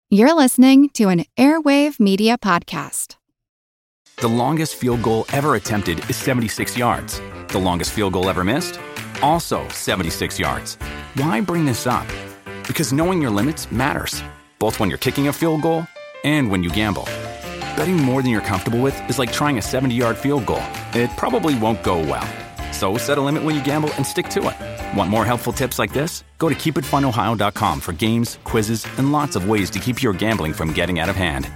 You're listening to an Airwave Media Podcast. The longest field goal ever attempted is 76 yards. The longest field goal ever missed? Also 76 yards. Why bring this up? Because knowing your limits matters, both when you're kicking a field goal and when you gamble. Betting more than you're comfortable with is like trying a 70-yard field goal. It probably won't go well. So set a limit when you gamble and stick to it. Want more helpful tips like this? Go to keepitfunohio.com for games, quizzes, and lots of ways to keep your gambling from getting out of hand.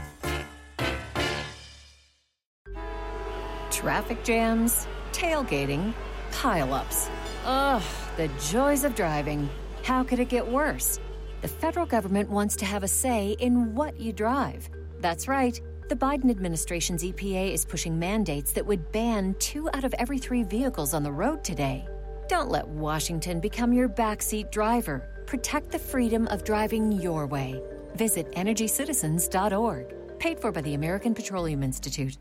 Traffic jams, tailgating, pile-ups. Ugh, the joys of driving. How could it get worse? The federal government wants to have a say in what you drive. That's right. The Biden administration's EPA is pushing mandates that would ban 2 out of every 3 vehicles on the road today. Don't let Washington become your backseat driver. Protect the freedom of driving your way. Visit EnergyCitizens.org. Paid for by the American Petroleum Institute.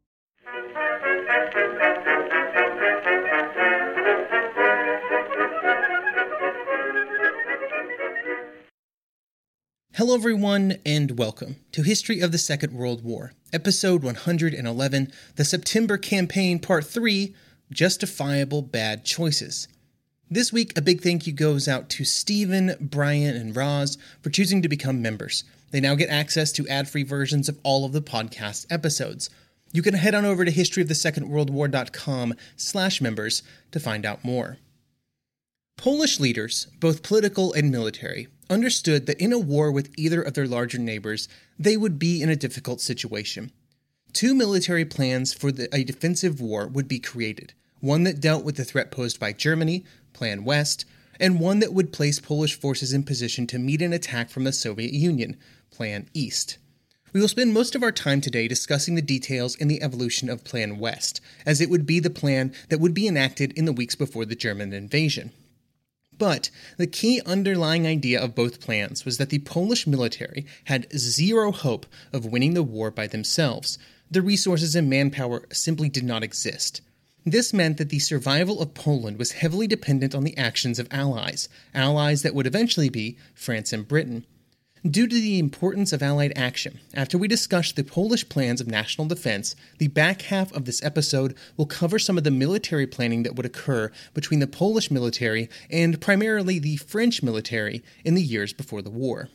Hello everyone, and welcome to History of the Second World War, Episode 111, The September Campaign, Part 3, Justifiable Bad Choices. This week, a big thank you goes out to Stephen, Brian, and Roz for choosing to become members. They now get access to ad-free versions of all of the podcast episodes. You can head on over to historyofthesecondworldwar.com/members to find out more. Polish leaders, both political and military, understood that in a war with either of their larger neighbors, they would be in a difficult situation. 2 military plans for a defensive war would be created, one that dealt with the threat posed by Germany, Plan West, and one that would place Polish forces in position to meet an attack from the Soviet Union, Plan East. We will spend most of our time today discussing the details and the evolution of Plan West, as it would be the plan that would be enacted in the weeks before the German invasion. But the key underlying idea of both plans was that the Polish military had zero hope of winning the war by themselves. The resources and manpower simply did not exist. This meant that the survival of Poland was heavily dependent on the actions of allies that would eventually be France and Britain. Due to the importance of Allied action, after we discuss the Polish plans of national defense, the back half of this episode will cover some of the military planning that would occur between the Polish military and primarily the French military in the years before the war.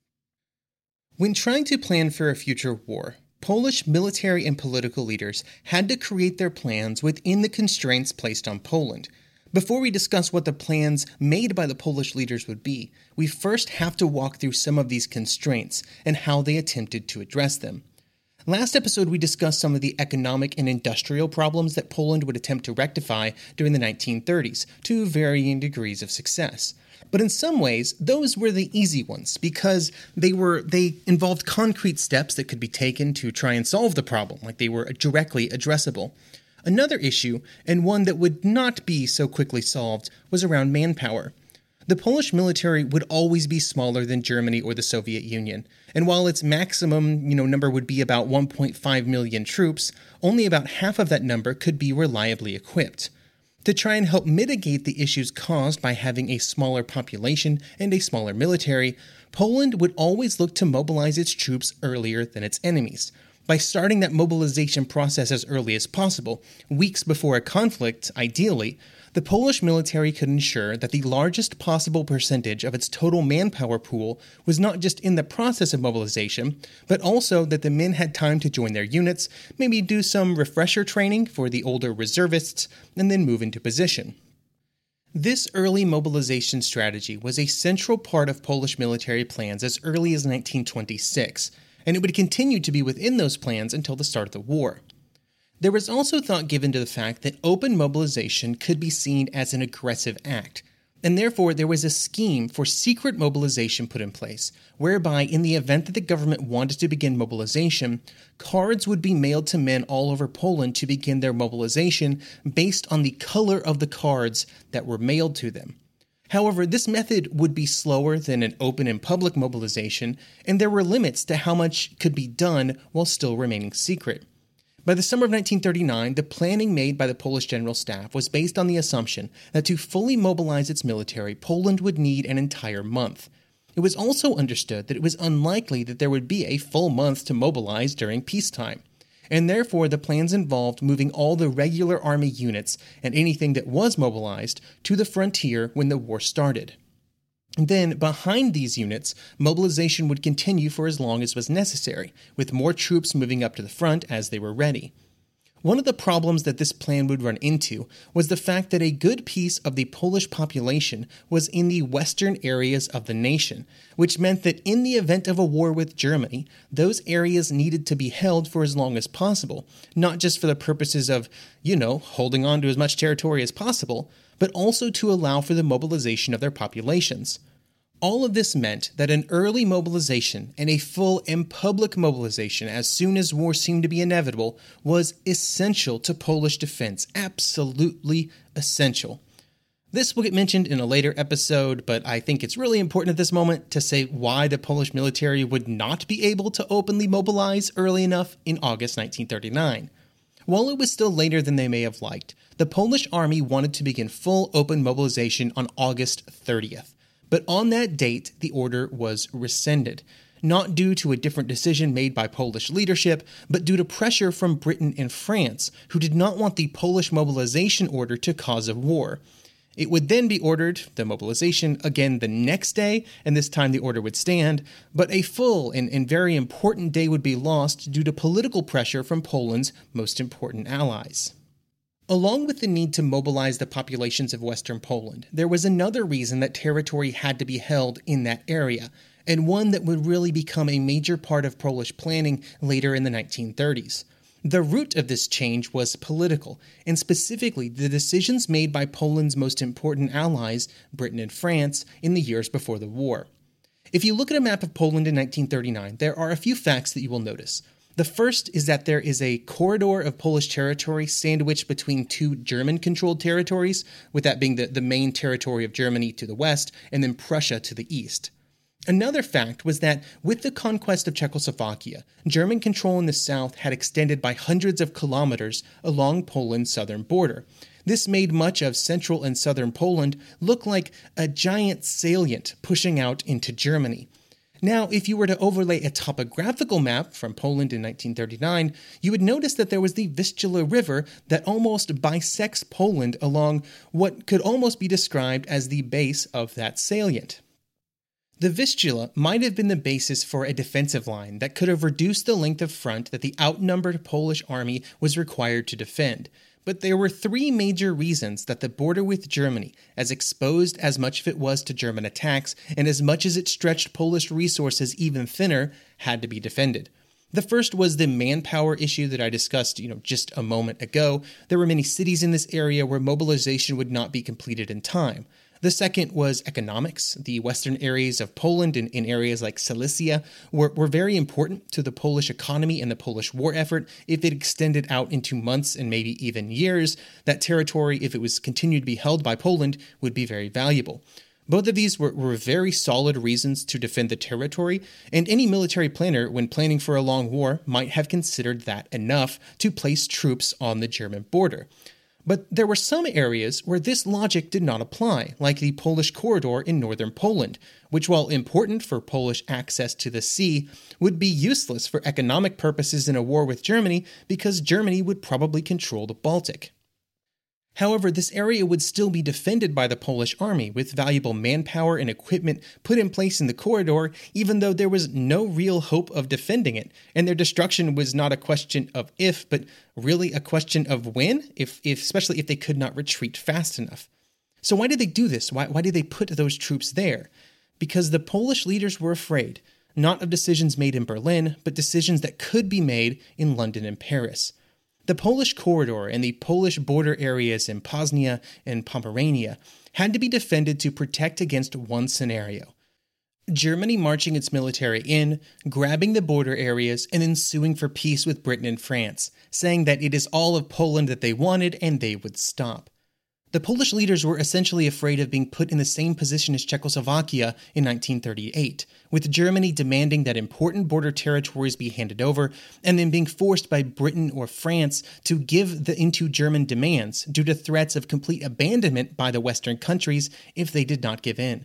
When trying to plan for a future war, Polish military and political leaders had to create their plans within the constraints placed on Poland. Before we discuss what the plans made by the Polish leaders would be, we first have to walk through some of these constraints and how they attempted to address them. Last episode, we discussed some of the economic and industrial problems that Poland would attempt to rectify during the 1930s, to varying degrees of success. But in some ways, those were the easy ones, because they involved concrete steps that could be taken to try and solve the problem, like they were directly addressable. Another issue, and one that would not be so quickly solved, was around manpower. The Polish military would always be smaller than Germany or the Soviet Union, and while its maximum number would be about 1.5 million troops, only about half of that number could be reliably equipped. To try and help mitigate the issues caused by having a smaller population and a smaller military, Poland would always look to mobilize its troops earlier than its enemies. By starting that mobilization process as early as possible, weeks before a conflict, ideally, the Polish military could ensure that the largest possible percentage of its total manpower pool was not just in the process of mobilization, but also that the men had time to join their units, maybe do some refresher training for the older reservists, and then move into position. This early mobilization strategy was a central part of Polish military plans as early as 1926, and it would continue to be within those plans until the start of the war. There was also thought given to the fact that open mobilization could be seen as an aggressive act, and therefore there was a scheme for secret mobilization put in place, whereby in the event that the government wanted to begin mobilization, cards would be mailed to men all over Poland to begin their mobilization based on the color of the cards that were mailed to them. However, this method would be slower than an open and public mobilization, and there were limits to how much could be done while still remaining secret. By the summer of 1939, the planning made by the Polish General Staff was based on the assumption that to fully mobilize its military, Poland would need an entire month. It was also understood that it was unlikely that there would be a full month to mobilize during peacetime, and therefore the plans involved moving all the regular army units and anything that was mobilized to the frontier when the war started. Then, behind these units, mobilization would continue for as long as was necessary, with more troops moving up to the front as they were ready. One of the problems that this plan would run into was the fact that a good piece of the Polish population was in the western areas of the nation, which meant that in the event of a war with Germany, those areas needed to be held for as long as possible, not just for the purposes of, holding on to as much territory as possible, but also to allow for the mobilization of their populations. All of this meant that an early mobilization and a full and public mobilization as soon as war seemed to be inevitable was essential to Polish defense, absolutely essential. This will get mentioned in a later episode, but I think it's really important at this moment to say why the Polish military would not be able to openly mobilize early enough in August 1939. While it was still later than they may have liked, the Polish army wanted to begin full open mobilization on August 30th. But on that date, the order was rescinded, not due to a different decision made by Polish leadership, but due to pressure from Britain and France, who did not want the Polish mobilization order to cause a war. It would then be ordered, the mobilization, again the next day, and this time the order would stand, but a full and very important day would be lost due to political pressure from Poland's most important allies. Along with the need to mobilize the populations of Western Poland, there was another reason that territory had to be held in that area, and one that would really become a major part of Polish planning later in the 1930s. The root of this change was political, and specifically the decisions made by Poland's most important allies, Britain and France, in the years before the war. If you look at a map of Poland in 1939, there are a few facts that you will notice. The first is that there is a corridor of Polish territory sandwiched between two German-controlled territories, with that being the main territory of Germany to the west, and then Prussia to the east. Another fact was that with the conquest of Czechoslovakia, German control in the south had extended by hundreds of kilometers along Poland's southern border. This made much of central and southern Poland look like a giant salient pushing out into Germany. Now, if you were to overlay a topographical map from Poland in 1939, you would notice that there was the Vistula River that almost bisects Poland along what could almost be described as the base of that salient. The Vistula might have been the basis for a defensive line that could have reduced the length of front that the outnumbered Polish army was required to defend. But there were three major reasons that the border with Germany, as exposed as much of it was to German attacks and as much as it stretched Polish resources even thinner, had to be defended. The first was the manpower issue that I discussed, just a moment ago. There were many cities in this area where mobilization would not be completed in time. The second was economics. The western areas of Poland and in areas like Silesia were very important to the Polish economy and the Polish war effort. If it extended out into months and maybe even years, that territory, if it was continued to be held by Poland, would be very valuable. Both of these were very solid reasons to defend the territory, and any military planner, when planning for a long war, might have considered that enough to place troops on the German border. But there were some areas where this logic did not apply, like the Polish corridor in northern Poland, which, while important for Polish access to the sea, would be useless for economic purposes in a war with Germany because Germany would probably control the Baltic. However, this area would still be defended by the Polish army, with valuable manpower and equipment put in place in the corridor, even though there was no real hope of defending it, and their destruction was not a question of if, but really a question of when, especially if they could not retreat fast enough. So why did they do this? Why did they put those troops there? Because the Polish leaders were afraid, not of decisions made in Berlin, but decisions that could be made in London and Paris. The Polish corridor and the Polish border areas in Poznan and Pomerania had to be defended to protect against one scenario: Germany marching its military in, grabbing the border areas, and then suing for peace with Britain and France, saying that it is all of Poland that they wanted and they would stop. The Polish leaders were essentially afraid of being put in the same position as Czechoslovakia in 1938, with Germany demanding that important border territories be handed over, and then being forced by Britain or France to give in to German demands due to threats of complete abandonment by the Western countries if they did not give in.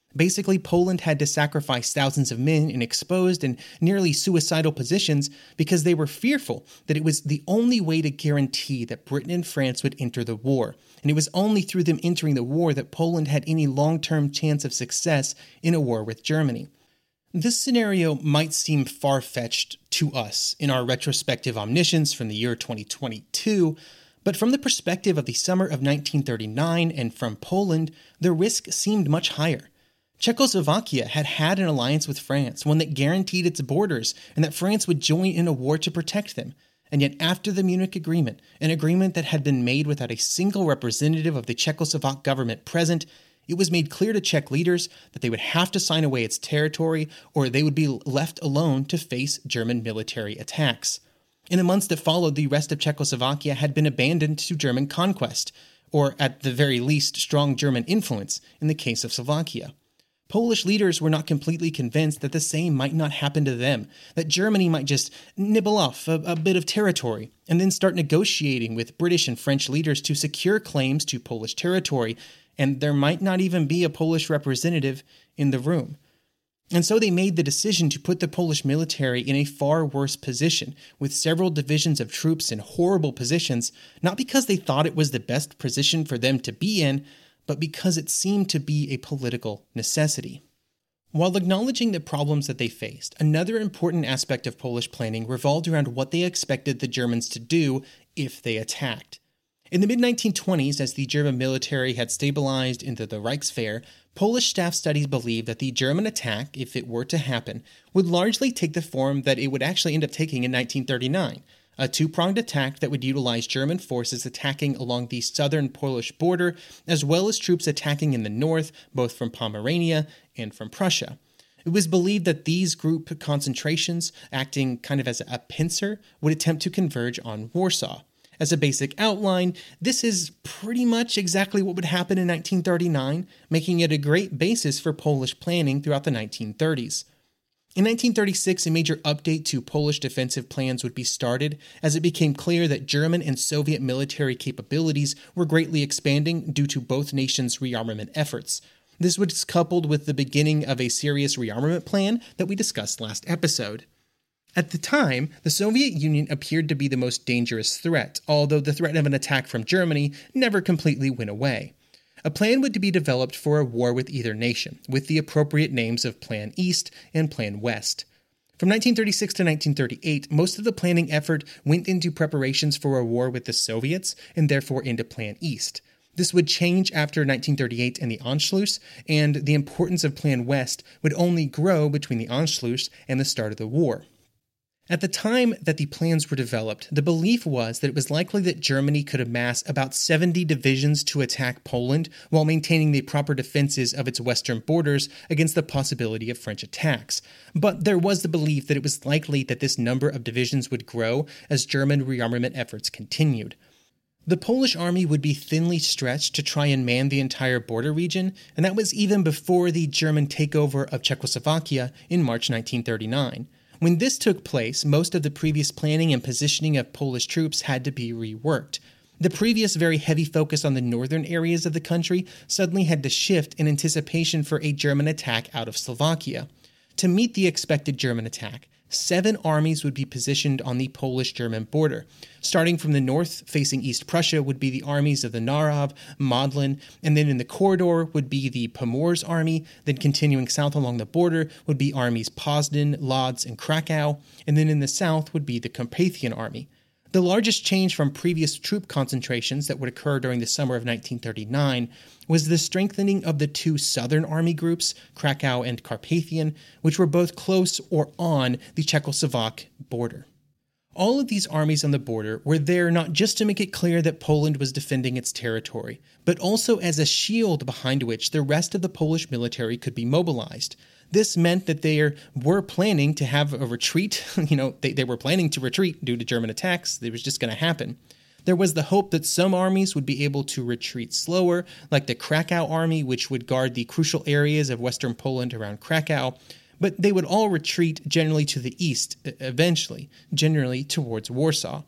Basically, Poland had to sacrifice thousands of men in exposed and nearly suicidal positions because they were fearful that it was the only way to guarantee that Britain and France would enter the war. And it was only through them entering the war that Poland had any long-term chance of success in a war with Germany. This scenario might seem far-fetched to us in our retrospective omniscience from the year 2022, but from the perspective of the summer of 1939 and from Poland, the risk seemed much higher. Czechoslovakia had had an alliance with France, one that guaranteed its borders and that France would join in a war to protect them. And yet after the Munich Agreement, an agreement that had been made without a single representative of the Czechoslovak government present, it was made clear to Czech leaders that they would have to sign away its territory or they would be left alone to face German military attacks. In the months that followed, the rest of Czechoslovakia had been abandoned to German conquest, or at the very least strong German influence in the case of Slovakia. Polish leaders were not completely convinced that the same might not happen to them, that Germany might just nibble off a bit of territory and then start negotiating with British and French leaders to secure claims to Polish territory, and there might not even be a Polish representative in the room. And so they made the decision to put the Polish military in a far worse position, with several divisions of troops in horrible positions, not because they thought it was the best position for them to be in, but because it seemed to be a political necessity. While acknowledging the problems that they faced, another important aspect of Polish planning revolved around what they expected the Germans to do if they attacked. In the mid-1920s, as the German military had stabilized into the Reichswehr, Polish staff studies believed that the German attack, if it were to happen, would largely take the form that it would actually end up taking in 1939. A two-pronged attack that would utilize German forces attacking along the southern Polish border, as well as troops attacking in the north, both from Pomerania and from Prussia. It was believed that these group concentrations, acting kind of as a pincer, would attempt to converge on Warsaw. As a basic outline, this is pretty much exactly what would happen in 1939, making it a great basis for Polish planning throughout the 1930s. In 1936, a major update to Polish defensive plans would be started as it became clear that German and Soviet military capabilities were greatly expanding due to both nations' rearmament efforts. This was coupled with the beginning of a serious rearmament plan that we discussed last episode. At the time, the Soviet Union appeared to be the most dangerous threat, although the threat of an attack from Germany never completely went away. A plan would be developed for a war with either nation, with the appropriate names of Plan East and Plan West. From 1936 to 1938, most of the planning effort went into preparations for a war with the Soviets, and therefore into Plan East. This would change after 1938 and the Anschluss, and the importance of Plan West would only grow between the Anschluss and the start of the war. At the time that the plans were developed, the belief was that it was likely that Germany could amass about 70 divisions to attack Poland while maintaining the proper defenses of its western borders against the possibility of French attacks. But there was the belief that it was likely that this number of divisions would grow as German rearmament efforts continued. The Polish army would be thinly stretched to try and man the entire border region, and that was even before the German takeover of Czechoslovakia in March 1939. When this took place, most of the previous planning and positioning of Polish troops had to be reworked. The previous very heavy focus on the northern areas of the country suddenly had to shift in anticipation for a German attack out of Slovakia. To meet the expected German attack, 7 armies would be positioned on the Polish-German border. Starting from the north, facing East Prussia, would be the armies of the Narow, Modlin, and then in the corridor would be the Pomorze army, then continuing south along the border would be armies Poznan, Lodz, and Krakow, and then in the south would be the Carpathian army. The largest change from previous troop concentrations that would occur during the summer of 1939 was the strengthening of the 2 southern army groups, Krakow and Carpathian, which were both close or on the Czechoslovak border. All of these armies on the border were there not just to make it clear that Poland was defending its territory, but also as a shield behind which the rest of the Polish military could be mobilized. This meant that they were planning to have a retreat. They were planning to retreat due to German attacks. It was just going to happen. There was the hope that some armies would be able to retreat slower, like the Krakow army, which would guard the crucial areas of western Poland around Krakow, but they would all retreat generally to the east, eventually, generally towards Warsaw.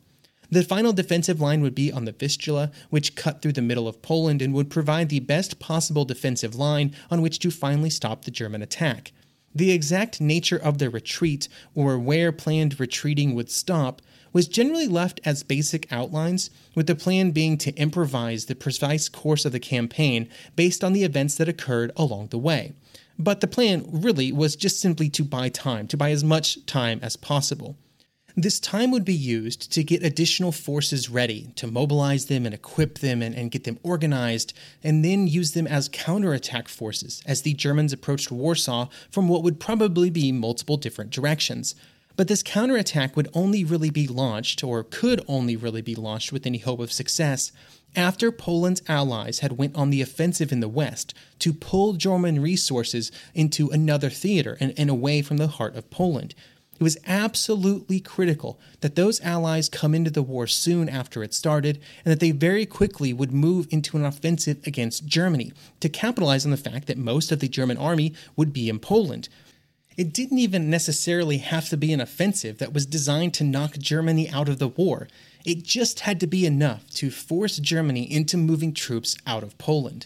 The final defensive line would be on the Vistula, which cut through the middle of Poland and would provide the best possible defensive line on which to finally stop the German attack. The exact nature of the retreat, or where planned retreating would stop, was generally left as basic outlines, with the plan being to improvise the precise course of the campaign based on the events that occurred along the way. But the plan really was just simply to buy time, to buy as much time as possible. This time would be used to get additional forces ready, to mobilize them and equip them and get them organized, and then use them as counterattack forces as the Germans approached Warsaw from what would probably be multiple different directions. But this counterattack would only really be launched, or could only really be launched with any hope of success, after Poland's allies had went on the offensive in the west to pull German resources into another theater and away from the heart of Poland. It was absolutely critical that those allies come into the war soon after it started, and that they very quickly would move into an offensive against Germany to capitalize on the fact that most of the German army would be in Poland. It didn't even necessarily have to be an offensive that was designed to knock Germany out of the war. It just had to be enough to force Germany into moving troops out of Poland.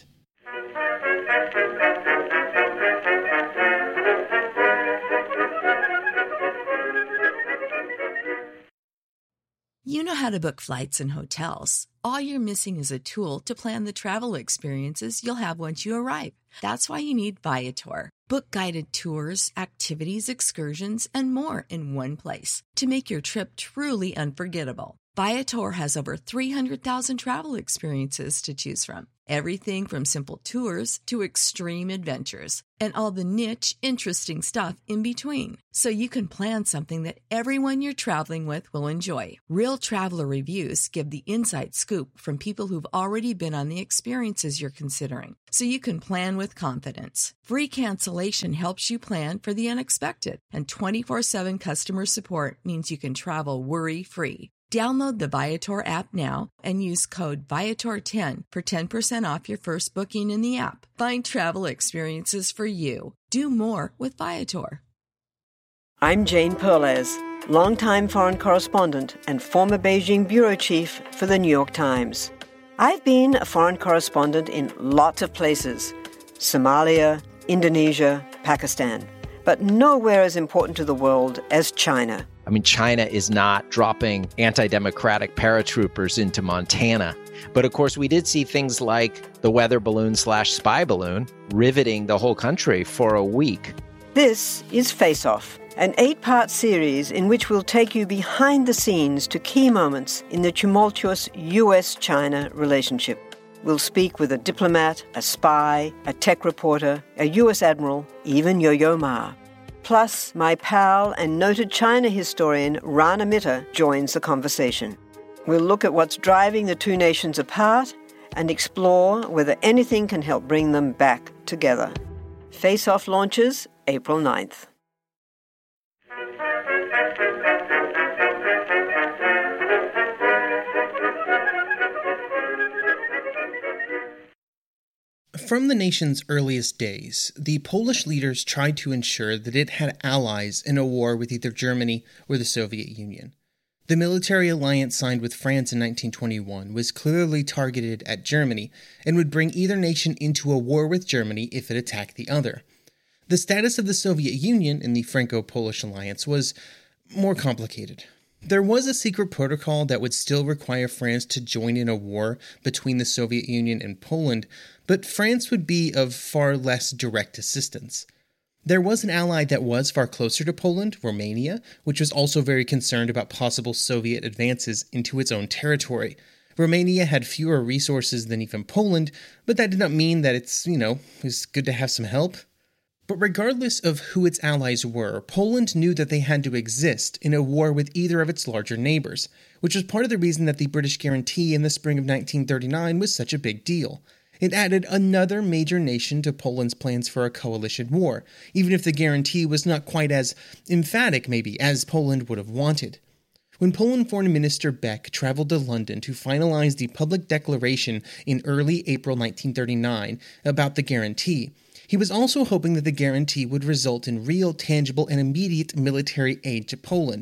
You know how to book flights and hotels. All you're missing is a tool to plan the travel experiences you'll have once you arrive. That's why you need Viator. Book guided tours, activities, excursions, and more in one place to make your trip truly unforgettable. Viator has over 300,000 travel experiences to choose from. Everything from simple tours to extreme adventures and all the niche, interesting stuff in between. So you can plan something that everyone you're traveling with will enjoy. Real traveler reviews give the inside scoop from people who've already been on the experiences you're considering. So you can plan with confidence. Free cancellation helps you plan for the unexpected. And 24/7 customer support means you can travel worry-free. Download the Viator app now and use code Viator10 for 10% off your first booking in the app. Find travel experiences for you. Do more with Viator. I'm Jane Perlez, longtime foreign correspondent and former Beijing bureau chief for the New York Times. I've been a foreign correspondent in lots of places: Somalia, Indonesia, Pakistan, but nowhere as important to the world as China. I mean, China is not dropping anti-democratic paratroopers into Montana. But of course, we did see things like the weather balloon/spy balloon riveting the whole country for a week. This is Face Off, an 8-part series in which we'll take you behind the scenes to key moments in the tumultuous US-China relationship. We'll speak with a diplomat, a spy, a tech reporter, a US admiral, even Yo-Yo Ma. Plus, my pal and noted China historian Rana Mitter joins the conversation. We'll look at what's driving the two nations apart and explore whether anything can help bring them back together. Face Off launches April 9th. From the nation's earliest days, the Polish leaders tried to ensure that it had allies in a war with either Germany or the Soviet Union. The military alliance signed with France in 1921 was clearly targeted at Germany and would bring either nation into a war with Germany if it attacked the other. The status of the Soviet Union in the Franco-Polish alliance was more complicated. There was a secret protocol that would still require France to join in a war between the Soviet Union and Poland, but France would be of far less direct assistance. There was an ally that was far closer to Poland, Romania, which was also very concerned about possible Soviet advances into its own territory. Romania had fewer resources than even Poland, but that did not mean that it was good to have some help. But regardless of who its allies were, Poland knew that they had to exist in a war with either of its larger neighbors, which was part of the reason that the British guarantee in the spring of 1939 was such a big deal. It added another major nation to Poland's plans for a coalition war, even if the guarantee was not quite as emphatic, maybe, as Poland would have wanted. When Poland Foreign Minister Beck traveled to London to finalize the public declaration in early April 1939 about the guarantee, he was also hoping that the guarantee would result in real, tangible, and immediate military aid to Poland.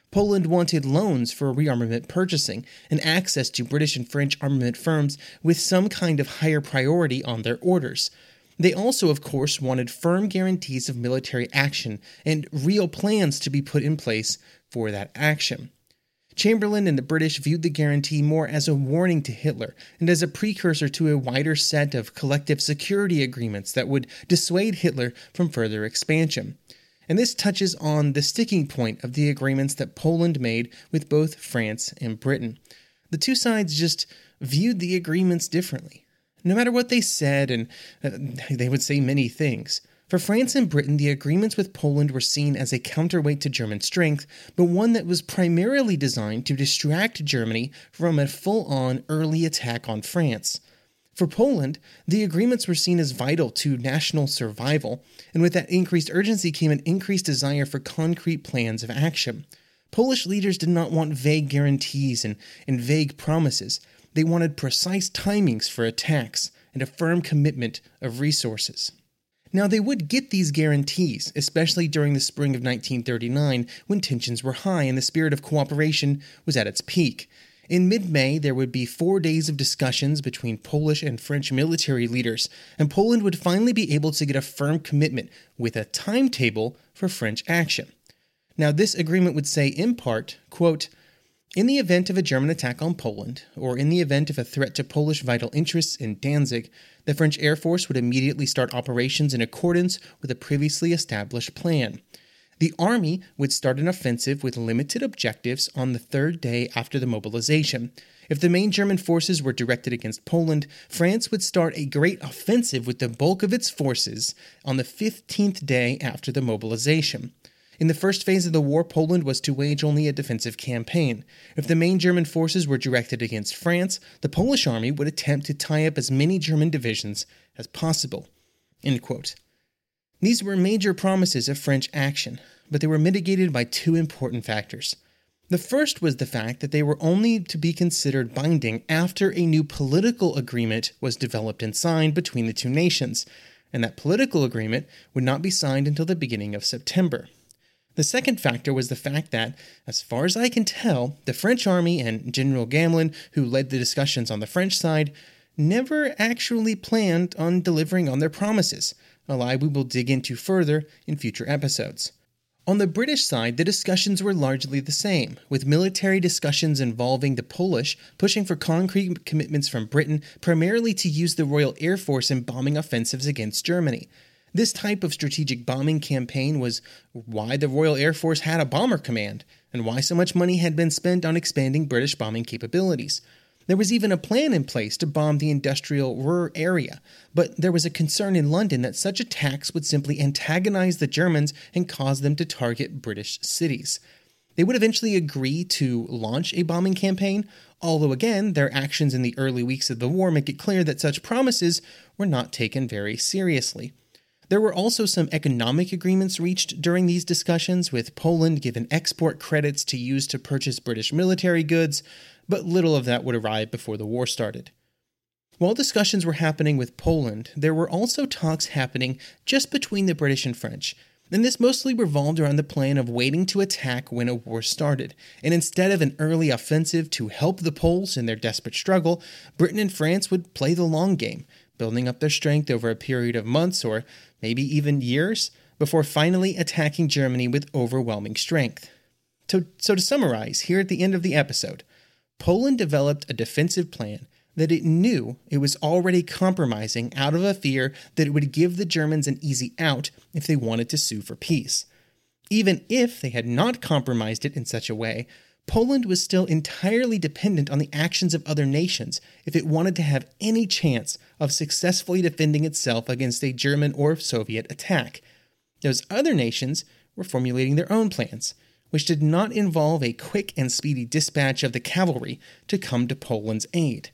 Poland wanted loans for rearmament purchasing and access to British and French armament firms with some kind of higher priority on their orders. They also, of course, wanted firm guarantees of military action and real plans to be put in place for that action. Chamberlain and the British viewed the guarantee more as a warning to Hitler and as a precursor to a wider set of collective security agreements that would dissuade Hitler from further expansion. And this touches on the sticking point of the agreements that Poland made with both France and Britain. The two sides just viewed the agreements differently. No matter what they said, and they would say many things. For France and Britain, the agreements with Poland were seen as a counterweight to German strength, but one that was primarily designed to distract Germany from a full-on early attack on France. For Poland, the agreements were seen as vital to national survival, and with that increased urgency came an increased desire for concrete plans of action. Polish leaders did not want vague guarantees and vague promises. They wanted precise timings for attacks and a firm commitment of resources. Now, they would get these guarantees, especially during the spring of 1939, when tensions were high and the spirit of cooperation was at its peak. In mid-May, there would be 4 days of discussions between Polish and French military leaders, and Poland would finally be able to get a firm commitment with a timetable for French action. Now, this agreement would say, in part, quote, "In the event of a German attack on Poland, or in the event of a threat to Polish vital interests in Danzig, the French Air Force would immediately start operations in accordance with a previously established plan. The army would start an offensive with limited objectives on the third day after the mobilization. If the main German forces were directed against Poland, France would start a great offensive with the bulk of its forces on the 15th day after the mobilization. In the first phase of the war, Poland was to wage only a defensive campaign. If the main German forces were directed against France, the Polish army would attempt to tie up as many German divisions as possible." End quote. These were major promises of French action, but they were mitigated by two important factors. The first was the fact that they were only to be considered binding after a new political agreement was developed and signed between the two nations, and that political agreement would not be signed until the beginning of September. The second factor was the fact that, as far as I can tell, the French army and General Gamelin, who led the discussions on the French side, never actually planned on delivering on their promises, a lie we will dig into further in future episodes. On the British side, the discussions were largely the same, with military discussions involving the Polish pushing for concrete commitments from Britain, primarily to use the Royal Air Force in bombing offensives against Germany. This type of strategic bombing campaign was why the Royal Air Force had a bomber command, and why so much money had been spent on expanding British bombing capabilities. There was even a plan in place to bomb the industrial Ruhr area, but there was a concern in London that such attacks would simply antagonize the Germans and cause them to target British cities. They would eventually agree to launch a bombing campaign, although again, their actions in the early weeks of the war make it clear that such promises were not taken very seriously. There were also some economic agreements reached during these discussions, with Poland given export credits to use to purchase British military goods, but little of that would arrive before the war started. While discussions were happening with Poland, there were also talks happening just between the British and French, and this mostly revolved around the plan of waiting to attack when a war started, and instead of an early offensive to help the Poles in their desperate struggle, Britain and France would play the long game, building up their strength over a period of months or maybe even years, before finally attacking Germany with overwhelming strength. So to summarize, here at the end of the episode, Poland developed a defensive plan that it knew it was already compromising out of a fear that it would give the Germans an easy out if they wanted to sue for peace. Even if they had not compromised it in such a way, Poland was still entirely dependent on the actions of other nations if it wanted to have any chance of successfully defending itself against a German or Soviet attack. Those other nations were formulating their own plans, which did not involve a quick and speedy dispatch of the cavalry to come to Poland's aid.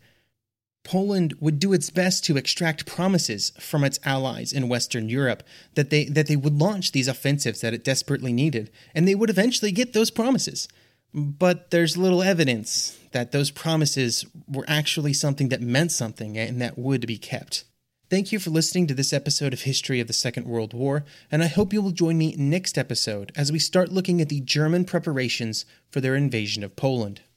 Poland would do its best to extract promises from its allies in Western Europe that they would launch these offensives that it desperately needed, and they would eventually get those promises. But there's little evidence that those promises were actually something that meant something and that would be kept. Thank you for listening to this episode of History of the Second World War, and I hope you will join me next episode as we start looking at the German preparations for their invasion of Poland.